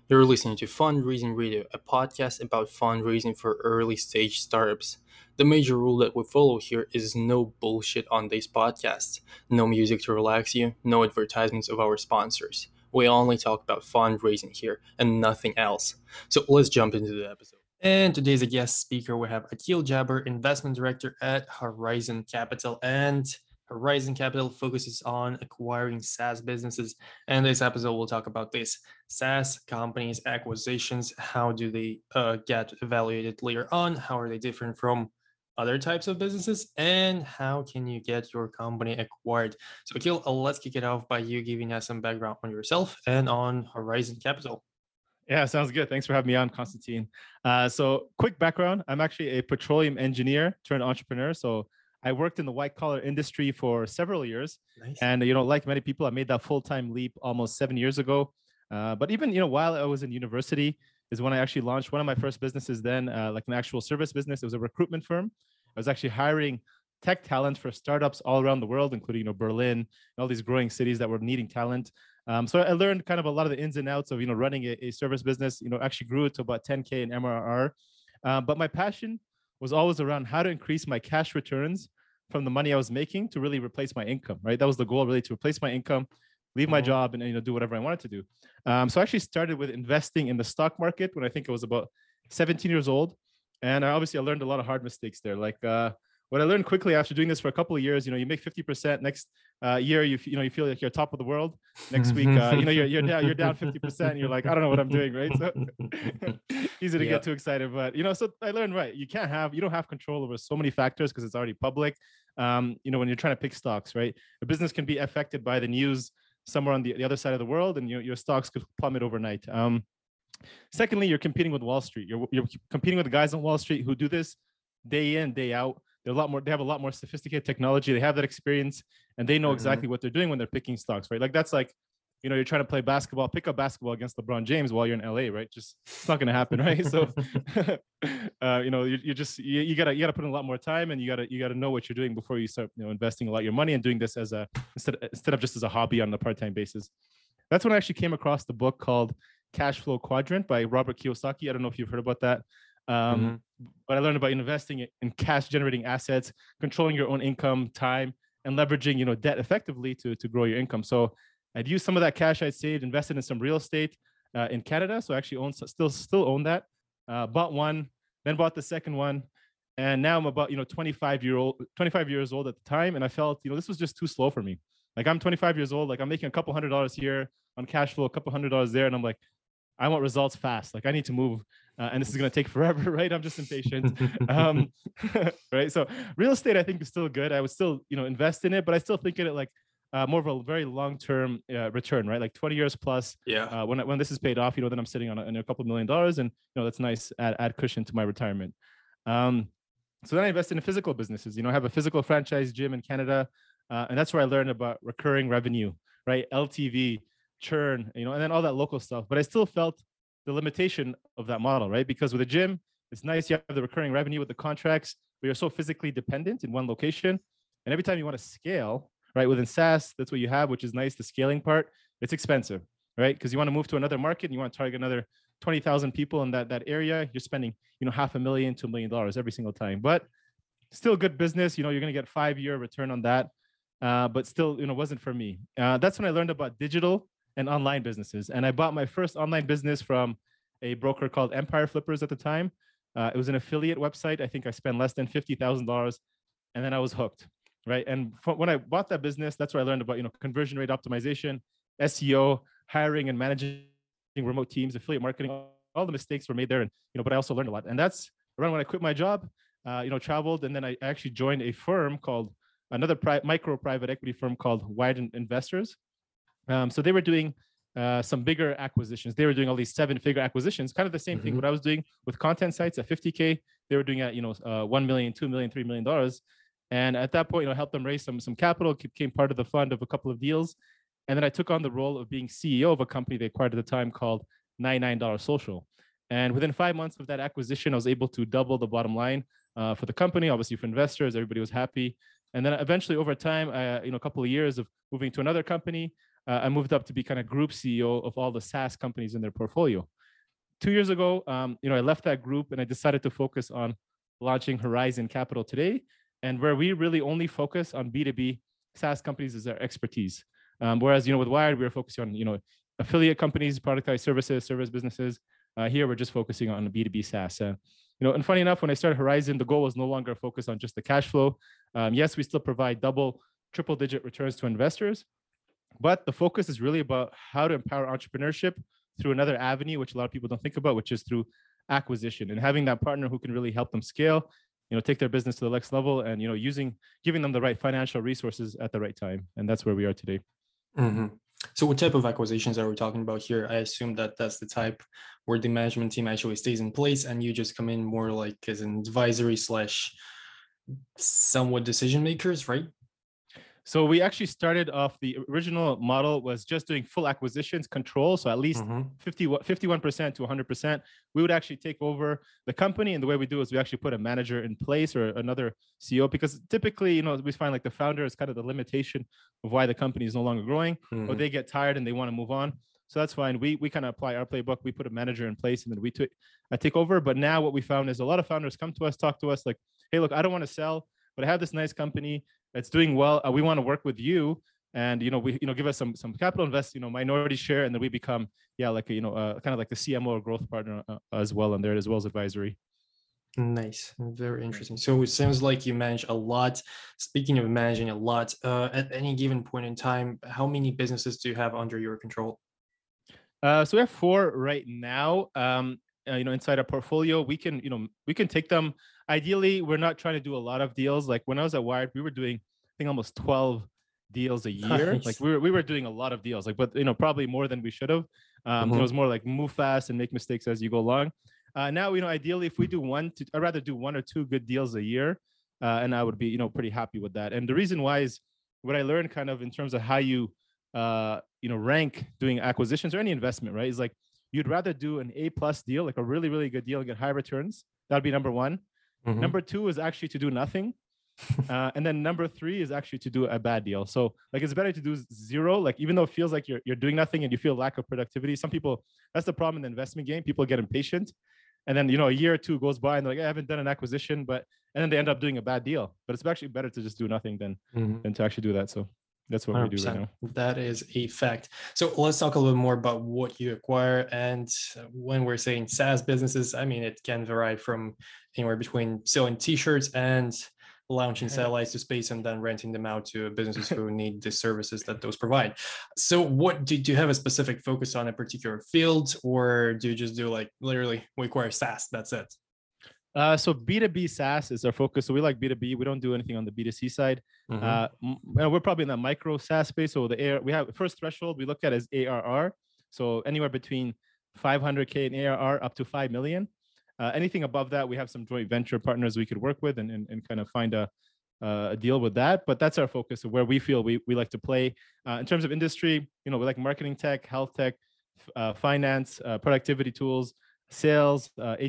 You're listening to Fundraising Radio, a podcast about fundraising for early stage startups. The major rule that we follow here is no bullshit on these podcasts, no music to relax you, no advertisements of our sponsors. We only talk about fundraising here and nothing else. So let's jump into the episode. And today's a guest speaker. We have Akil Jabber, Investment Director at Horizon Capital. And Horizon Capital focuses on acquiring SaaS businesses. And this episode, we'll talk about this SaaS companies, acquisitions. How do they get evaluated later on? How are they different from other types of businesses? And how can you get your company acquired? So, Akil, let's kick it off by you giving us some background on yourself and on Horizon Capital. Yeah, sounds good. Thanks for having me on, Constantine. So quick background, I'm actually a petroleum engineer turned entrepreneur. So I worked in the white collar industry for several years. Nice. And, like many people, I made that full-time leap almost 7 years ago. But even, while I was in university is when I actually launched one of my first businesses then, like an actual service business. It was a recruitment firm. I was actually hiring tech talent for startups all around the world, including, Berlin and all these growing cities that were needing talent. So I learned kind of a lot of the ins and outs of running a service business. Actually grew it to about 10K in MRR. But my passion was always around how to increase my cash returns from the money I was making to really replace my income. Right, that was the goal, really, to replace my income, leave my job, and do whatever I wanted to do. So I actually started with investing in the stock market when I think I was about 17 years old, and I learned a lot of hard mistakes there. Like what I learned quickly after doing this for a couple of years, you make 50%. Next year, you feel like you're top of the world. Next week, you're down 50%. And you're like, I don't know what I'm doing, right? So easy to get too excited, but so I learned, right, you don't have control over so many factors because it's already public. When you're trying to pick stocks, right, a business can be affected by the news somewhere on the other side of the world, and your stocks could plummet overnight. Secondly, you're competing with Wall Street. You're competing with the guys on Wall Street who do this day in, day out. They have a lot more sophisticated technology. They have that experience, and they know exactly what they're doing when they're picking stocks, right? Like that's like, you're trying to play basketball, pick up basketball against LeBron James while you're in LA, right? Just, it's not going to happen, right? So, you gotta put in a lot more time, and you gotta know what you're doing before you start, investing a lot of your money and doing this as instead of just as a hobby on a part-time basis. That's when I actually came across the book called Cash Flow Quadrant by Robert Kiyosaki. I don't know if you've heard about that. But I learned about investing in cash generating assets, controlling your own income, time, and leveraging, debt effectively to grow your income. So I'd used some of that cash I'd saved, invested in some real estate in Canada. So I actually still own that. Bought one, then bought the second one. And now I'm about, 25 years old at the time. And I felt, this was just too slow for me. Like, I'm 25 years old. Like, I'm making a couple $100 here on cash flow, a couple $100 there. And I'm like, I want results fast. Like, I need to move, and this is going to take forever, right? I'm just impatient. Right. So real estate, I think, is still good. I would still, invest in it, but I still think of it like more of a very long-term return, right? Like 20 years plus. Yeah. When this is paid off, then I'm sitting on a couple $1 million, and that's nice, add cushion to my retirement. So then I invested in physical businesses. I have a physical franchise gym in Canada, and that's where I learned about recurring revenue, right? LTV, churn, and then all that local stuff. But I still felt the limitation of that model, right? Because with a gym, it's nice, you have the recurring revenue with the contracts, but you're so physically dependent in one location. And every time you want to scale, right, within SaaS, that's what you have, which is nice. The scaling part, it's expensive, right? Because you want to move to another market and you want to target another 20,000 people in that area. You're spending, $500,000 to $1 million every single time. But still good business. You're going to get 5-year return on that. But still, wasn't for me. That's when I learned about digital and online businesses. And I bought my first online business from a broker called Empire Flippers at the time. It was an affiliate website. I think I spent less than $50,000, and then I was hooked, right? And when I bought that business, that's where I learned about, conversion rate optimization, SEO, hiring and managing remote teams, affiliate marketing. All the mistakes were made there, and but I also learned a lot. And that's around when I quit my job, traveled, and then I actually joined a firm called another micro private equity firm called Wide Investors. So they were doing some bigger acquisitions. They were doing all these 7-figure acquisitions, kind of the same thing what I was doing with content sites at 50K. They were doing at, $1 million, $2 million, $3 million. And at that point, I helped them raise some capital, became part of the fund of a couple of deals. And then I took on the role of being CEO of a company they acquired at the time called $99 Social. And within 5 months of that acquisition, I was able to double the bottom line for the company. Obviously, for investors, everybody was happy. And then eventually, over time, a couple of years of moving to another company, I moved up to be kind of group CEO of all the SaaS companies in their portfolio. 2 years ago, I left that group and I decided to focus on launching Horizon Capital today, and where we really only focus on B2B SaaS companies is our expertise. Whereas, with Wired, we were focusing on, affiliate companies, productized services, service businesses. Here, we're just focusing on B2B SaaS. And funny enough, when I started Horizon, the goal was no longer focused on just the cash flow. Yes, we still provide triple digit returns to investors, but the focus is really about how to empower entrepreneurship through another avenue, which a lot of people don't think about, which is through acquisition and having that partner who can really help them scale, take their business to the next level, and giving them the right financial resources at the right time. And that's where we are today. Mm-hmm. So what type of acquisitions are we talking about here? I assume that that's the type where the management team actually stays in place and you just come in more like as an advisory slash somewhat decision makers, right? So we actually started off, the original model was just doing full acquisitions control. So at least 51% to 100%, we would actually take over the company. And the way we do is we actually put a manager in place or another CEO, because typically, we find like the founder is kind of the limitation of why the company is no longer growing, or they get tired and they want to move on. So that's fine. We kind of apply our playbook. We put a manager in place and then we take over. But now what we found is a lot of founders come to us, talk to us like, hey, look, I don't want to sell, but I have this nice company that's doing well. We want to work with you, and we give us some capital, invest minority share, and then we become kind of like the CMO or growth partner as well, and there as well as advisory. Nice, very interesting. So it sounds like you manage a lot. Speaking of managing a lot, at any given point in time, how many businesses do you have under your control? So we have 4 right now. Inside our portfolio, we can take them. Ideally, we're not trying to do a lot of deals. Like when I was at Wired, we were doing, I think, almost 12 deals a year. Nice. Like we were doing a lot of deals, but probably more than we should have. It was more like move fast and make mistakes as you go along. Now, ideally, if we do I'd rather do 1 or 2 good deals a year, and I would be pretty happy with that. And the reason why is what I learned kind of in terms of how you rank doing acquisitions or any investment, right? Is like you'd rather do an A+ deal, like a really, really good deal and get high returns. That'd be number 1. Number 2 is actually to do nothing. And then number 3 is actually to do a bad deal. So like it's better to do 0, like even though it feels like you're doing nothing and you feel lack of productivity. Some people, that's the problem in the investment game. People get impatient. And then, a year or 2 goes by and they're like, I haven't done an acquisition, and then they end up doing a bad deal. But it's actually better to just do nothing than to actually do that. So that's what 100%. We do right now. That is a fact. So let's talk a little more about what you acquire. And when we're saying SaaS businesses, I mean, it can vary from anywhere between selling t-shirts and launching satellites to space and then renting them out to businesses who need the services that those provide. So what do you have a specific focus on a particular field, or do you just do like literally we acquire SaaS, that's it? So B2B SaaS is our focus. So we like B2B. We don't do anything on the B2C side. We're probably in that micro SaaS space. So we have the first threshold we look at is ARR. So anywhere between 500K in ARR up to 5 million. Anything above that, we have some joint venture partners we could work with and kind of find a deal with that. But that's our focus of where we feel we like to play. In terms of industry, we like marketing tech, health tech, finance, productivity tools, sales,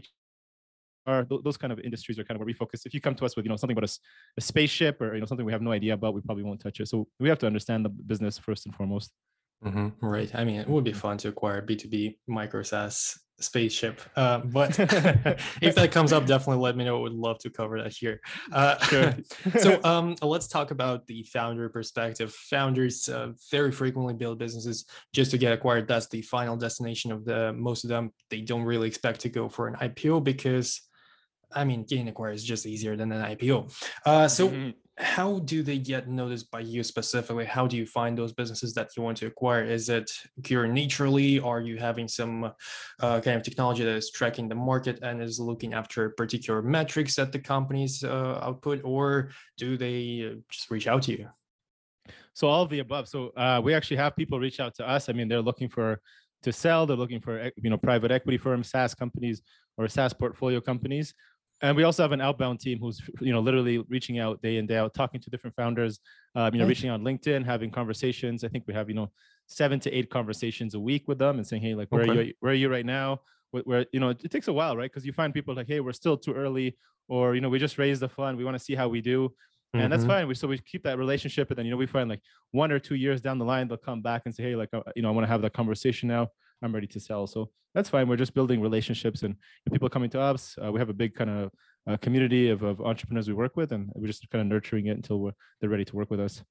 those kind of industries are kind of where we focus. If you come to us with something about a spaceship or something we have no idea about, we probably won't touch it. So we have to understand the business first and foremost. Right. I mean, it would be fun to acquire B2B micro SaaS spaceship, but if that comes up, definitely let me know. I would love to cover that here. Sure. So let's talk about the founder perspective. Founders very frequently build businesses just to get acquired. That's the final destination of most of them. They don't really expect to go for an IPO because, I mean, getting acquired is just easier than an IPO. So how do they get noticed by you specifically? How do you find those businesses that you want to acquire? Is it pure naturally? Are you having some kind of technology that is tracking the market and is looking after particular metrics that the companies output, or do they just reach out to you? So all of the above. So we actually have people reach out to us. I mean, they're looking to sell. They're looking for private equity firms, SaaS companies, or SaaS portfolio companies. And we also have an outbound team who's literally reaching out day in, day out, talking to different founders, reaching out on LinkedIn, having conversations. I think we have 7 to 8 conversations a week with them and saying, hey, like where are you right now? Where it takes a while, right? Because you find people like, hey, we're still too early, or we just raised the fund, we want to see how we do. And that's fine. So we keep that relationship, and then we find like 1 or 2 years down the line, they'll come back and say, hey, like I want to have that conversation now. I'm ready to sell. So that's fine. We're just building relationships and people coming to us. We have a big kind of community of entrepreneurs we work with, and we're just kind of nurturing it until they're ready to work with us.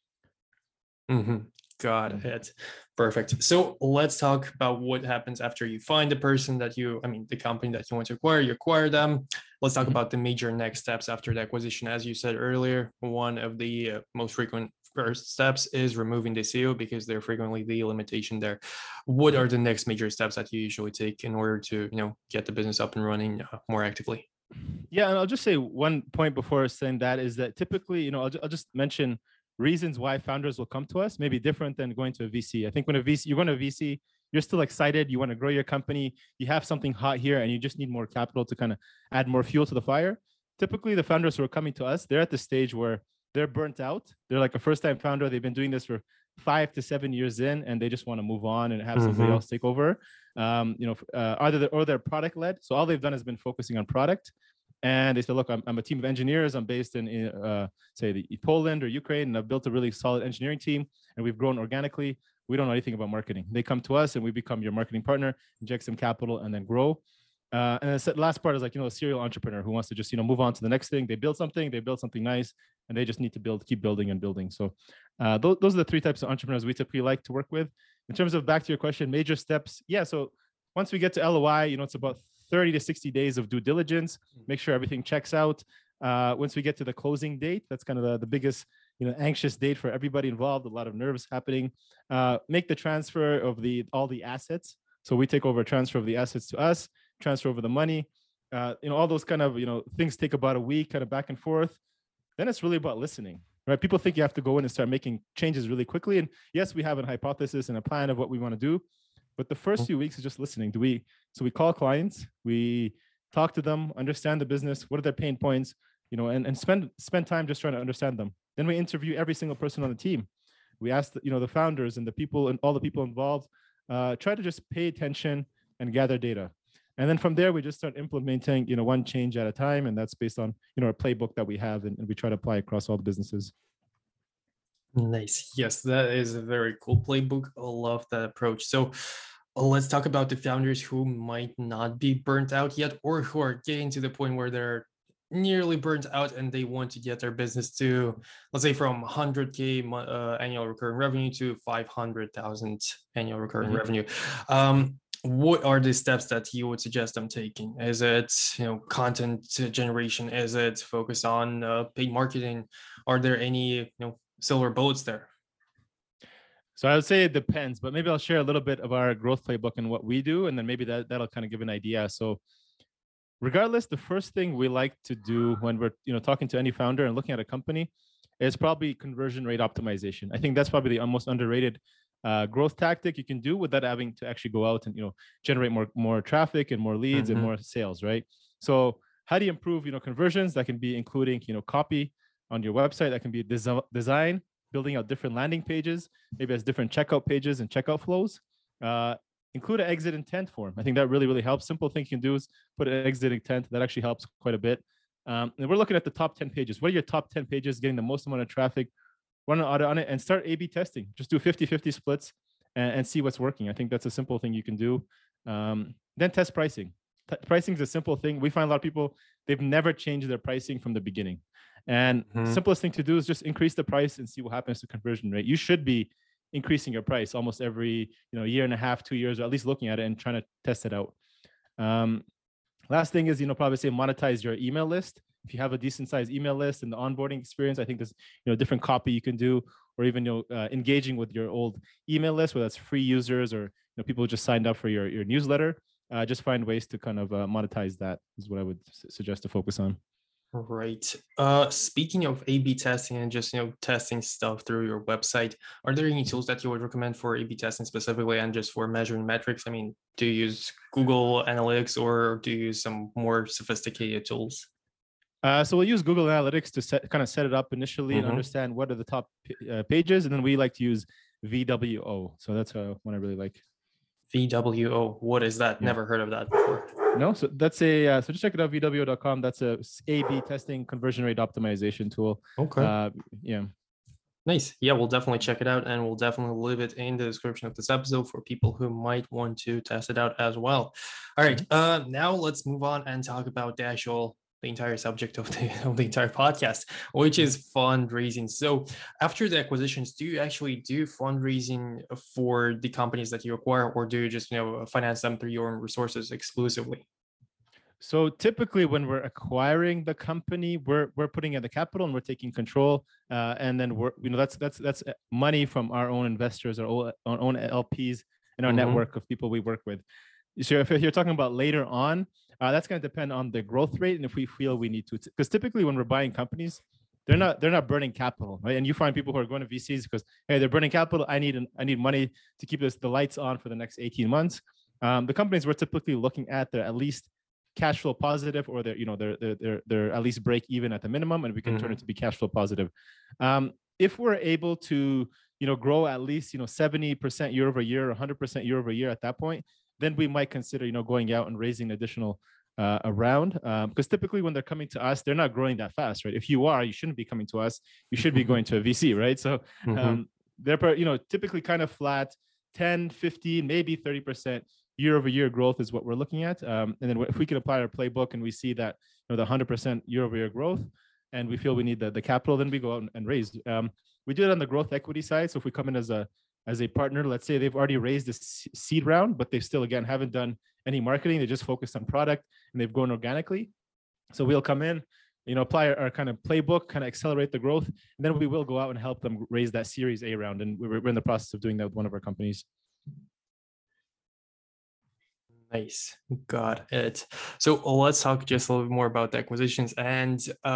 Got it. Perfect. So let's talk about what happens after you find the person that the company that you want to acquire, you acquire them. Let's talk about the major next steps after the acquisition. As you said earlier, one of the most frequent first steps is removing the SEO because they're frequently the limitation there. What are the next major steps that you usually take in order to, get the business up and running more actively? Yeah, and I'll just say one point before saying that is that typically, I'll just mention reasons why founders will come to us may be different than going to a VC. I think when you're going to a VC, you're still excited. You want to grow your company. You have something hot here and you just need more capital to kind of add more fuel to the fire. Typically, the founders who are coming to us, they're at the stage where they're burnt out. They're like a first-time founder. They've been doing this for 5 to 7 years in, and they just want to move on and have somebody else take over. Either they're product-led. So all they've done has been focusing on product. And they said, look, I'm a team of engineers. I'm based in, say, Poland or Ukraine, and I've built a really solid engineering team, and we've grown organically. We don't know anything about marketing. They come to us, and we become your marketing partner, inject some capital, and then grow. And the last part is like, a serial entrepreneur who wants to just, move on to the next thing. They build something nice, and they just need to keep building and building. So those are the 3 types of entrepreneurs we typically like to work with. In terms of back to your question, major steps. Yeah. So once we get to LOI, it's about 30 to 60 days of due diligence, make sure everything checks out. Once we get to the closing date, that's kind of the biggest, anxious date for everybody involved, a lot of nerves happening. Make the transfer of all the assets. So we take over a transfer of the assets to us, transfer over the money. All those kind of, things take about a week, kind of back and forth. Then it's really about listening, right? People think you have to go in and start making changes really quickly. And yes, we have a hypothesis and a plan of what we want to do. But the first few weeks is just listening. So we call clients, we talk to them, understand the business, what are their pain points, and spend time just trying to understand them. Then we interview every single person on the team. We ask the founders and the people and all the people involved, try to just pay attention and gather data. And then from there, we just start implementing, one change at a time. And that's based on, a playbook that we have, and we try to apply across all the businesses. Nice. Yes, that is a very cool playbook. I love that approach. So let's talk about the founders who might not be burnt out yet, or who are getting to the point where they're nearly burnt out and they want to get their business to, let's say, from 100K annual recurring revenue to 500,000 annual recurring revenue. What are the steps that you would suggest them taking? Is it, content generation? Is it focus on paid marketing? Are there any, silver bullets there? So I would say it depends, but maybe I'll share a little bit of our growth playbook and what we do, and then maybe that'll kind of give an idea. So regardless, the first thing we like to do when we're talking to any founder and looking at a company is probably conversion rate optimization. I think that's probably the most underrated growth tactic you can do without having to actually go out and generate more traffic and more leads and more sales, right? So how do you improve conversions? That can be including copy on your website. That can be design, building out different landing pages, maybe as different checkout pages and checkout flows. Include an exit intent form. I think that really, really helps. Simple thing you can do is put an exit intent. That actually helps quite a bit. And we're looking at the top 10 pages. What are your top 10 pages getting the most amount of traffic? Run an audit on it and start A/B testing. Just do 50-50 splits and see what's working. I think that's a simple thing you can do. Then test pricing. Pricing is a simple thing. We find a lot of people, they've never changed their pricing from the beginning. And simplest thing to do is just increase the price and see what happens to conversion rate. You should be increasing your price almost every year and a half, 2 years, or at least looking at it and trying to test it out. Last thing is probably say monetize your email list. If you have a decent sized email list and the onboarding experience, I think there's different copy you can do, or even engaging with your old email list, whether that's free users or people who just signed up for your newsletter. Just find ways to kind of monetize that is what I would suggest to focus on. Right. Speaking of A/B testing and just testing stuff through your website, are there any tools that you would recommend for A/B testing specifically and just for measuring metrics? I mean, do you use Google Analytics or do you use some more sophisticated tools? So we'll use Google Analytics to kind of set it up initially and understand what are the top pages, and then we like to use VWO. So that's one I really like. VWO. What is that? Yeah. Never heard of that before. No, so that's so just check it out, VWO.com. That's a A/B testing conversion rate optimization tool. Okay. Yeah. Nice. Yeah, we'll definitely check it out, and we'll definitely leave it in the description of this episode for people who might want to test it out as well. All right. Mhm. Now let's move on and talk about the entire subject of the entire podcast, which Mhm. is fundraising. So after the acquisitions, do you actually do fundraising for the companies that you acquire, or do you just finance them through your own resources exclusively? So typically, when we're acquiring the company, we're putting in the capital and we're taking control, and then we're that's money from our own investors, our own LPs, and our Mm-hmm. network of people we work with. So if you're talking about later on, that's going to depend on the growth rate and if we feel we need to. Because typically, when we're buying companies, they're not burning capital, right? And you find people who are going to VCs because hey, they're burning capital. I need money to keep the lights on for the next 18 months. The companies we're typically looking at, they're at least cash flow positive, or they're at least break even at the minimum, and we can turn Mm-hmm. it to be cash flow positive. If we're able to grow at least 70% year over year, 100% year over year at that point, then we might consider going out and raising additional a round, because typically when they're coming to us, they're not growing that fast, right? If you are, you shouldn't be coming to us. You should be going to a VC, right? So Mm-hmm. they're typically kind of flat, 10, 15, maybe 30% year over year growth is what we're looking at. And then if we can apply our playbook and we see that the 100% year over year growth, and we feel we need the capital, then we go out and raise. We do it on the growth equity side. So if we come in as a partner, let's say they've already raised the seed round, but they still again haven't done any marketing. They just focused on product and they've grown organically. So we'll come in, apply our kind of playbook, kind of accelerate the growth, and then we will go out and help them raise that Series A round. And we're in the process of doing that with one of our companies. Nice. Got it. So let's talk just a little bit more about the acquisitions. And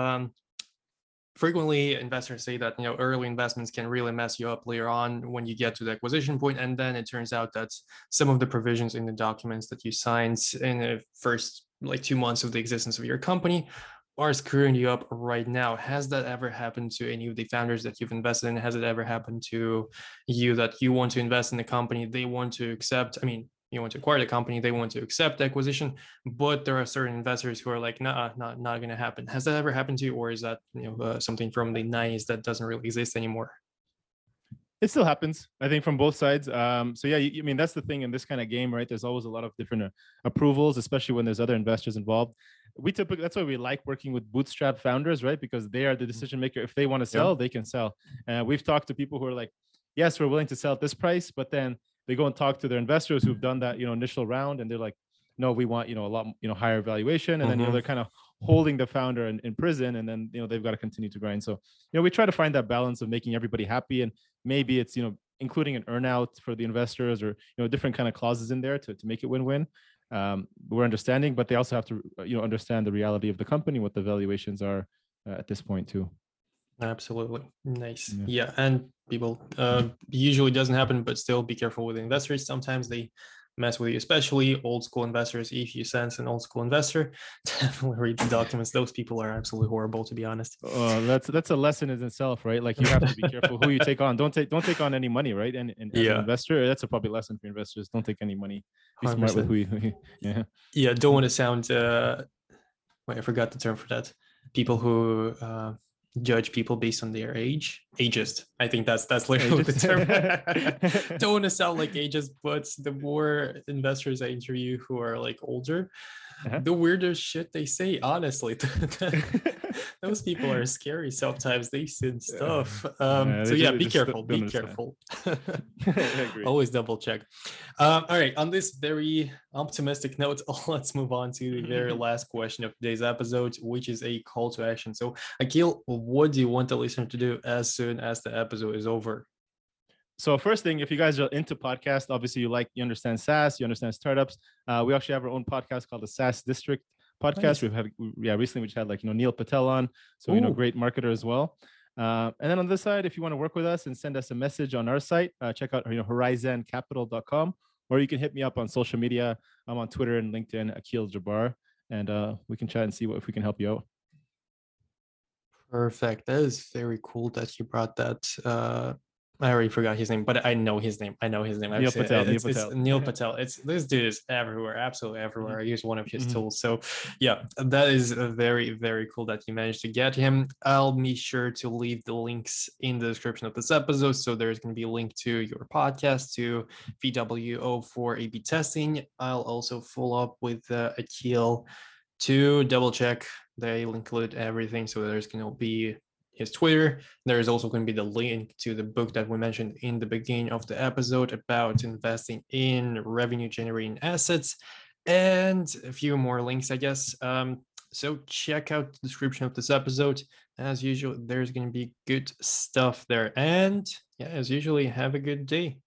frequently investors say that early investments can really mess you up later on when you get to the acquisition point, and then it turns out that some of the provisions in the documents that you signed in the first like 2 months of the existence of your company are screwing you up right now. Has that ever happened to any of the founders that you've invested in? Has it ever happened to you that you want to invest in the company, they want to accept, I mean, you want to acquire the company, they want to accept acquisition, but there are certain investors who are like, nah, not going to happen. Has that ever happened to you, or is that something from the 90s that doesn't really exist anymore? It still happens, I think, from both sides. So yeah, I mean, that's the thing in this kind of game, right? There's always a lot of different approvals, especially when there's other investors involved. That's why we like working with bootstrap founders, right? Because they are the decision maker. If they want to Yeah. sell, they can sell. We've talked to people who are like, yes, we're willing to sell at this price, but then they go and talk to their investors who've done that initial round, and they're like, no, we want a lot higher valuation, and then Mm-hmm. they're kind of holding the founder in prison, and then they've got to continue to grind. So we try to find that balance of making everybody happy, and maybe it's including an earnout for the investors, or different kind of clauses in there to make it win-win. We're understanding, but they also have to understand the reality of the company, what the valuations are at this point too. Absolutely. Nice. Yeah. And people usually doesn't happen, but still be careful with investors. Sometimes they mess with you, especially old school investors. If you sense an old school investor, definitely read the documents. Those people are absolutely horrible, to be honest. That's a lesson in itself, right? Like, you have to be careful who you take on. Don't take on any money, right? And as an Yeah. investor, that's a public lesson for investors. Don't take any money. Be 100%. smart with who you yeah. Yeah. Don't want to sound wait, I forgot the term for that. People who judge people based on their ageist. I think that's literally the term. Don't want to sound like ageist, but the more investors I interview who are like older, the weirder shit they say, honestly. Those people are scary sometimes. They send stuff. So yeah, be careful. Be careful. Always double check. All right. On this very optimistic note, let's move on to the very last question of today's episode, which is a call to action. So, Akil, what do you want the listener to do as soon as the episode is over? So first thing, if you guys are into podcasts, obviously you understand SaaS, you understand startups. We actually have our own podcast called the SaaS District Podcast. Nice. We've had recently we just had Neil Patel on, so great marketer as well. And then on this side, if you want to work with us and send us a message on our site, check out horizoncapital.com, or you can hit me up on social media. I'm on Twitter and LinkedIn, Akil Jabbar, and we can chat and see if we can help you out. Perfect. That is very cool that you brought that I already forgot his name, but I know his name. I know his name. I've Neil seen it. Patel. Neil It's Patel. Neil Patel. It's this dude is everywhere, absolutely everywhere. Mhm, I use one of his mhm. tools. So yeah, that is very, very cool that you managed to get him. I'll be sure to leave the links in the description of this episode. So there's going to be a link to your podcast, to VWO for A/B testing. I'll also follow up with Akil to double check they'll include everything. So there's going to be his Twitter. There's also going to be the link to the book that we mentioned in the beginning of the episode about investing in revenue generating assets, and a few more links, I guess. So check out the description of this episode. As usual, there's going to be good stuff there. And yeah, as usually, have a good day.